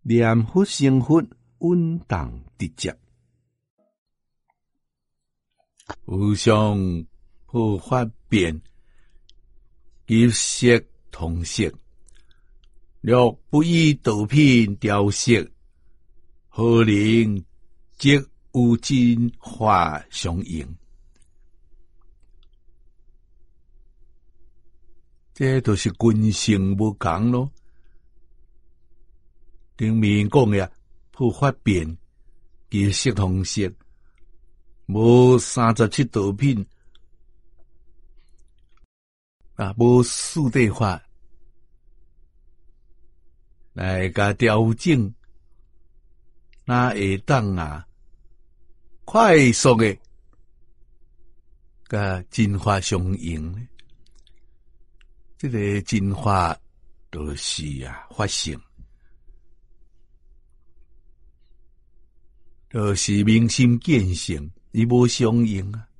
念佛成佛，稳当直接。无上普法辩，及色同色，若不以道品调色，何能即有真法相应？这都是根性不同咯。顶面讲呀，普法辩，及色同色，无37道品啊，无四谛法来甲调整，那会当啊快速的甲真法相应呢？这个真法就是法性，就是明心见性，伊无相应啊。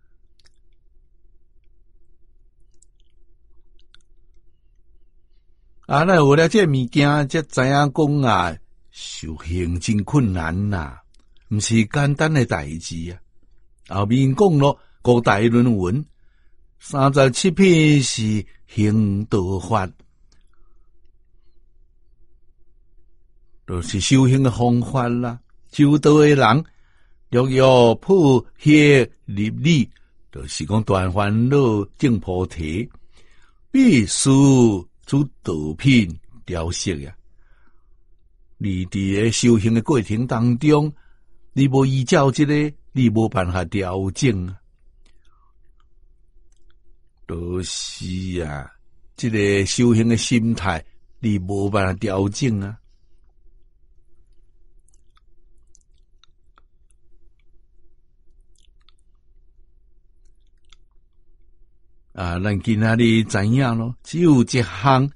那有了这物件，才知影讲啊，修行真困难呐，毋是简单的代志啊。后面讲咯，五大论文，37篇是行道法，就是修行的方法啦。修道的人，若要破邪立理，就是讲断烦恼证菩提，必须出道品调色呀。你伫个修行的过程当中，你无依照这个，你无办法调整啊。就是啊，这个修行的心态，你无办法调整啊。咱今仔日知影咯，只有一项，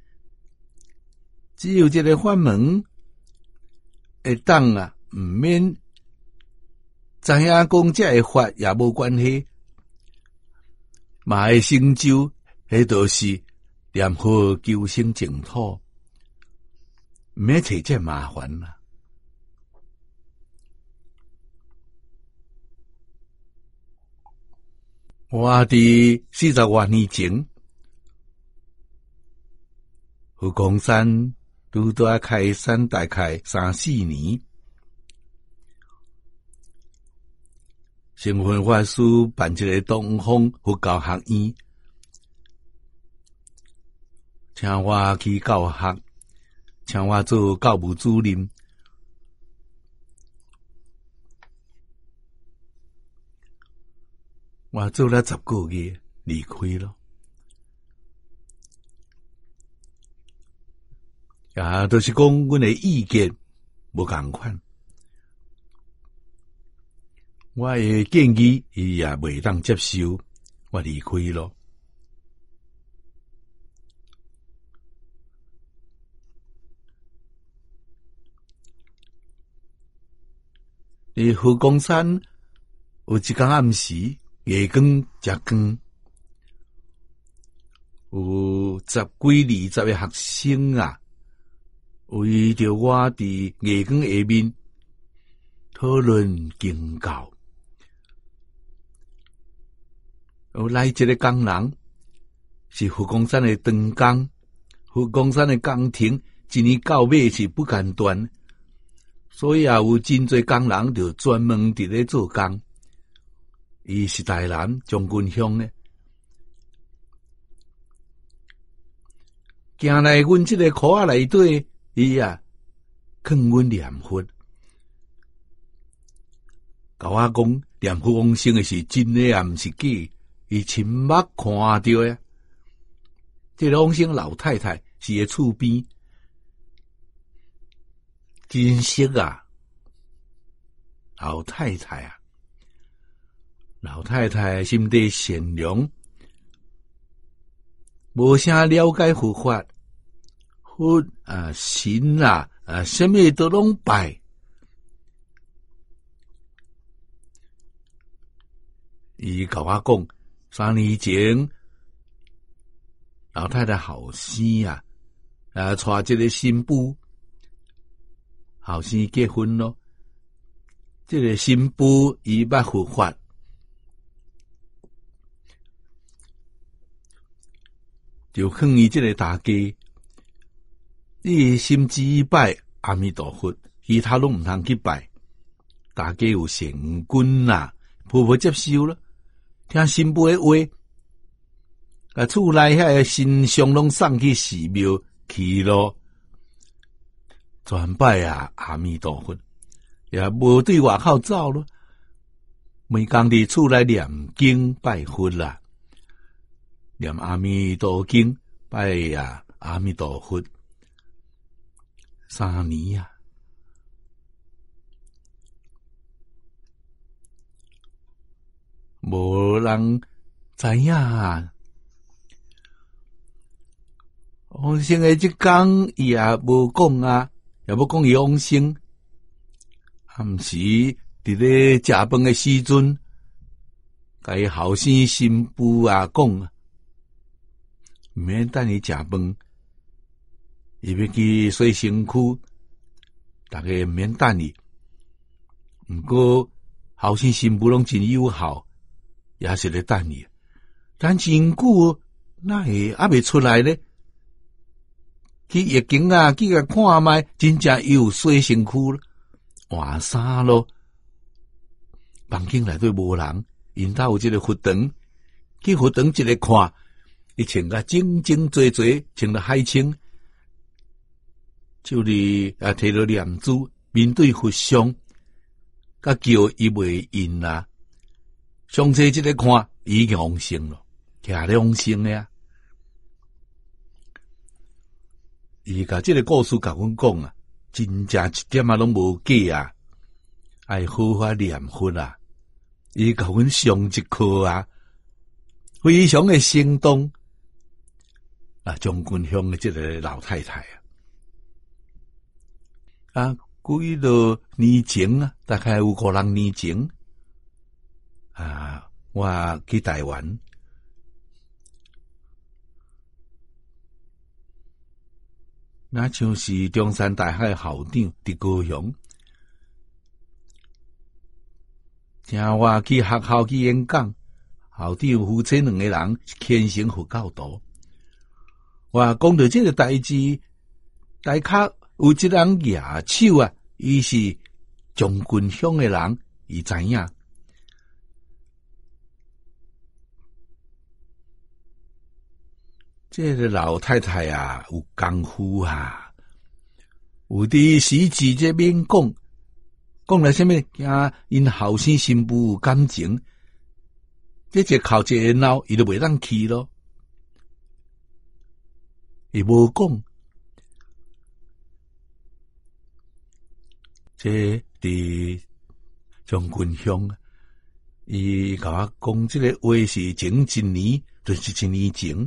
只有这个法门会当啊，毋免知影讲这个法也无关系，嘛会成就，迄就是念佛求生净土，毋免找这麻烦啦。我伫40多年前，佛光山拄在开山大概3-4年，成佛法师办一个东方佛教学院，请我去教学，请我做教务主任。我做了10个月，离开了。就是讲，阮的意见无同款，我的建议伊也袂当接受，我离开了。伫佛光山有一天暗时，夜光食光，有10几20个学生啊，围着我伫夜光下面讨论经教。有来一个工人，是佛光山的长工，佛光山的工程一年到尾是不间断，所以有真侪工人就专门伫咧做工。伊是台南将军乡的，行来阮这个裤仔内底，伊劝阮念佛，甲我讲念佛往生的是真的也毋是假，伊亲目看到呀。这个往生老太太是个厝边，真实啊，老太太啊。老太太心地善良，无啥了解佛法，佛神什么都拢拜。伊甲我讲，3年前老太太后生带一个新妇， 后生结婚咯。这个新妇伊捌复发，就劝伊这个大家，你心只拜阿弥陀佛，其他拢毋通去拜。大家有善根啦，婆婆接受了，听新妇的话，把厝内遐个神像拢送去寺庙去咯，全拜阿弥陀佛。也无对外口走咯，每工伫厝内念经拜佛啦，念阿弥陀经拜阿弥陀佛3年啊，无人知影啊。往生的即天伊也无讲啊，也无讲伊往生。暗时伫咧食饭的时阵，甲伊后生新妇讲啊，毋免等伊食饭，伊要去洗身躯，大家毋免等伊。毋过后生新妇拢真友好，也是咧等伊。但真久，哪会还未出来呢？去疫情去甲看卖，真正又洗身躯了。换衫咯，房间内底无人，因兜有一个佛堂，去佛堂一个看，伊穿甲整整齐齐，穿得海清，就是摕着念珠，面对佛像，甲叫伊袂应啦。上车一个看，已经往生了，徛咧往生咧。伊甲这个故事甲阮讲啊。真正一点拢无假啊！爱好好念佛啊！伊甲阮上一课啊，非常的生动。将军乡的这个老太太几多年前大概有5-6年前我去台湾。那像是中山大学校长伫高雄，请我去学校去演讲，校长夫妻2个人虔诚佛教徒。我讲到这个代志，大卡有一人举手伊是将军乡的人，伊知影。这个老太太有功夫有伫时事这边讲来什么？因后生新妇有感情，这一靠一个闹，伊就袂当去咯。伊无讲，这伫将军乡，伊甲我讲这个话是前1年，就是1年前。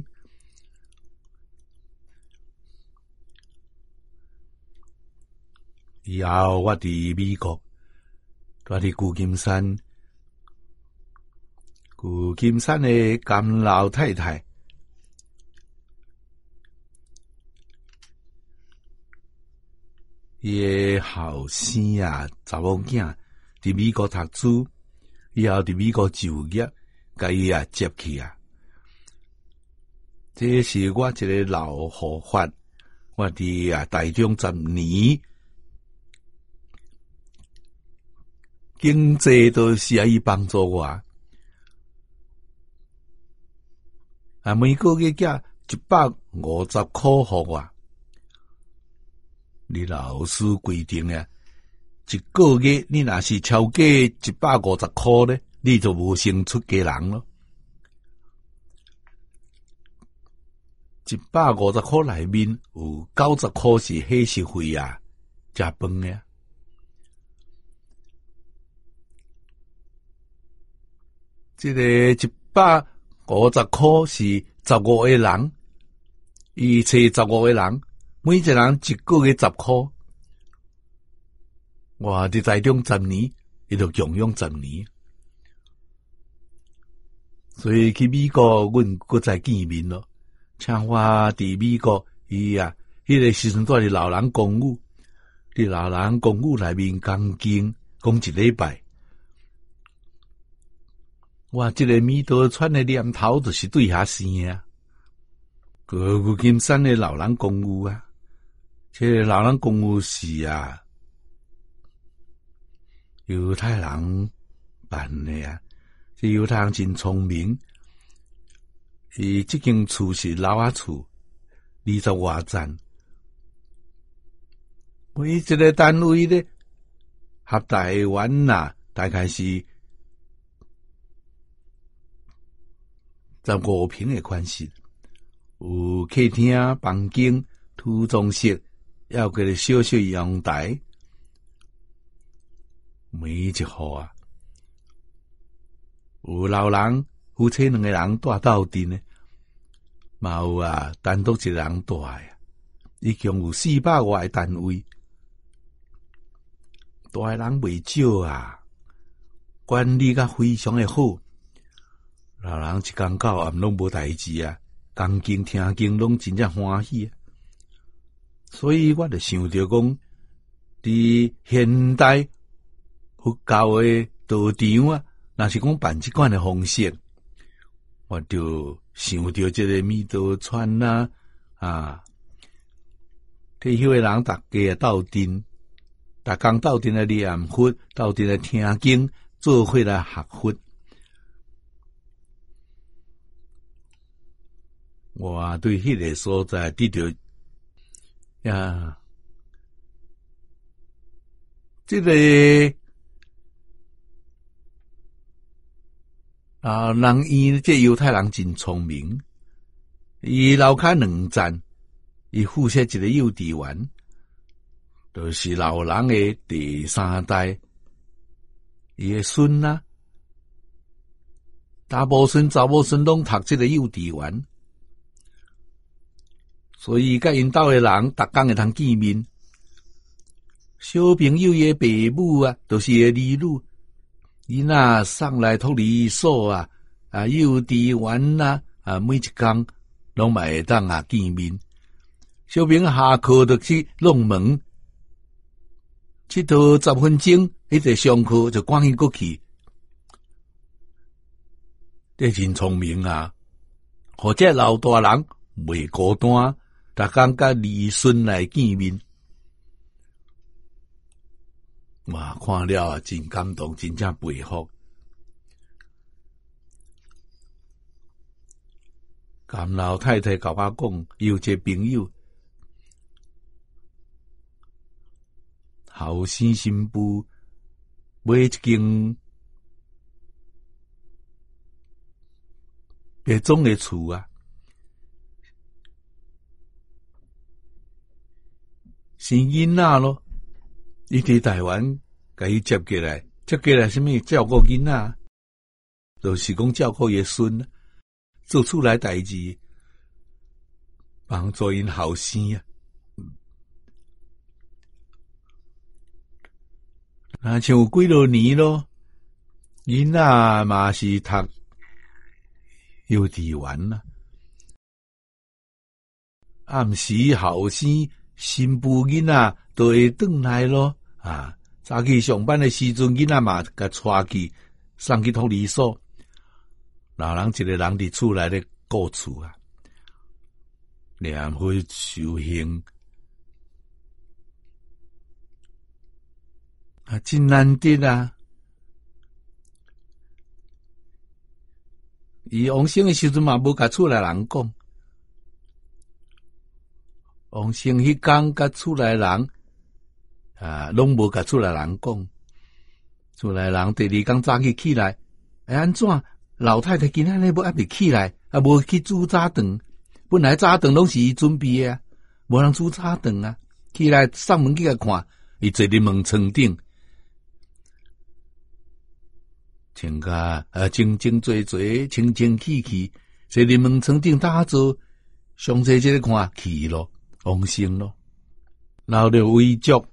以后我伫美国，住伫旧金山，旧金山的甘老太太，伊的后生查某囝伫美国读书，以后伫美国就业，甲伊接去这是我一个老护法，我伫台中10年。经济都是伊帮助我，每个月寄150块互我。你老师规定一个月你若是超过150块咧，你就无成出家人咯。150块内面有90块是伙食费食饭这个150块是15个人，伊找15个人，每一人一个月10块。我伫台中10年，伊就共用10年。所以去美国，阮搁再见面咯。请我伫美国，伊迄个时阵住伫老人公寓， 伫老人公寓内面讲经，讲一礼拜。我这个米多川的念头就是对遐生啊。个旧金山的老人公寓啊，这个老人公寓是啊，犹太人办的啊。这犹太人真聪明，伊这间厝是老仔厝，20外层。每一个单位咧，合台湾呐，大概是15平的款式，有客厅、房间、涂装室，还有个小小阳台，每一户啊，有老人夫妻2个人住斗阵的，嘛有啊单独一个人住的，一共有400外的单位。大个人袂少啊，管理甲非常的好。老人一天到晚拢无代志啊，讲经听经拢真正欢喜啊。所以我就想着讲，伫现代佛教的道场啊，若是讲办即款的方式，我就想着这个弥陀川啊，退休的人大家斗阵。逐工斗阵来念佛，斗阵来听经，做伙来学佛。我对迄个所在得到呀，这个人伊这犹太人真聪明，伊楼骹2层，伊附设一个幼稚园。就是老人的第3代，伊的孙啊，大部分查某孙拢读这个幼稚园，所以甲因兜的人逐工会通见面。小朋友的爸母啊，就是个儿女，囡仔送来托儿所啊，幼稚园啊，每一工拢嘛会当见面。小朋友下课就去弄门。佚佗10分钟，一直上课就赶紧过去。这真聪明啊！或者老大人袂孤单，逐工甲儿孙来见面。哇，看了啊，真感动，真正佩服。甘老太太甲我讲，有一个朋友。后生新妇买一间别种的厝啊，生囡仔咯。伊伫台湾甲伊接过来什么照顾囡仔，就是讲照顾伊孙，做厝内代志，帮助因后生啊。像有几多年咯，囡仔嘛是读幼稚园啦。暗时后生新妇囡仔都会转来咯。早起上班的时阵，囡仔嘛甲带去送去托儿所。老人一个人伫厝内咧顾厝啊，念佛修行。真难得啊！伊往生的时阵嘛，无甲厝内人讲。往生迄天甲厝内人拢无甲厝内人讲。厝内人第2天早起来，安怎？老太太今仔日还未起来，无去煮早顿。本来早顿拢是伊准备的，无人煮早顿啊！起来上门去甲看，伊坐伫门床顶。穿甲清清做做，清清气气，坐伫门床顶打坐，上济即个看去咯，往生咯，留着遗嘱，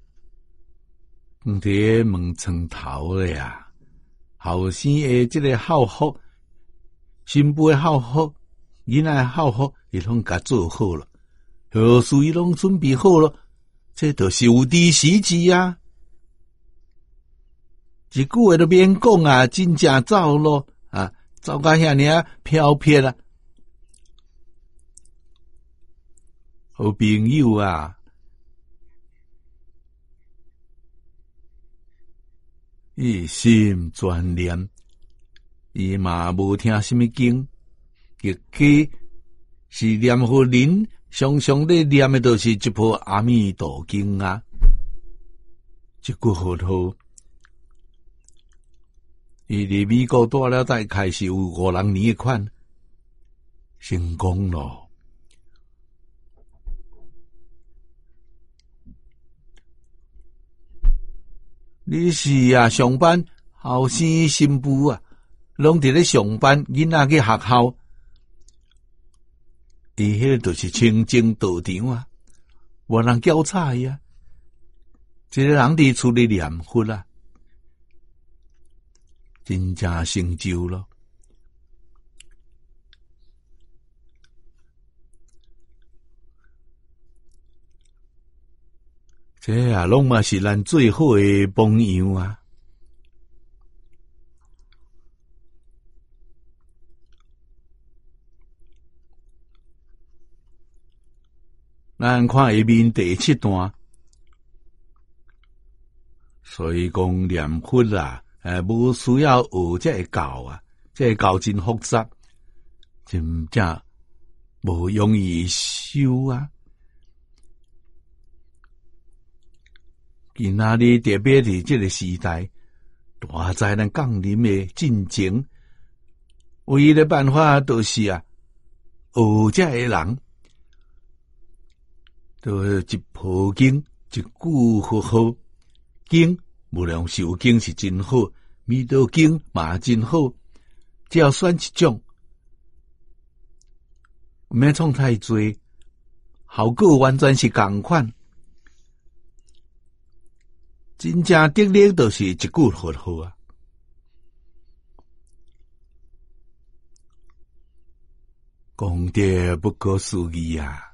伫门床头咧啊，后生的即个孝福，新妇的孝福，囡仔的孝福，伊拢甲做好了，后事伊拢准备好了， 这就是有知识字啊！一句话都免讲啊，真正走咯啊，走到遐尔飘撇啊！好朋友啊，一心专念，伊嘛无听什么经，亦计是念互恁常常咧念的，都是一部阿弥陀经啊，一句好好。伊伫美国住了，才开始有5、6年的款，成功咯。你是啊，上班后生新妇啊，拢伫咧上班，囡仔去学校，伊迄就是清净道场啊，无人交叉伊啊，一个人伫厝里念佛啊。真正成就咯！这啊，拢嘛是咱最好的榜样啊！咱看下面第7段，所以讲念佛啊。无需要学这会教啊，这会教真复杂，真正无容易修啊。今仔日特别伫这个时代，大灾难降临的进程，唯一的办法就是啊，学这个人，就一部经，一句佛号经。无论受经是真好，弥陀经嘛真好，只要选一种，毋免创太多，效果完全是同款。真正得力就是一句佛号啊！讲得不可思议啊！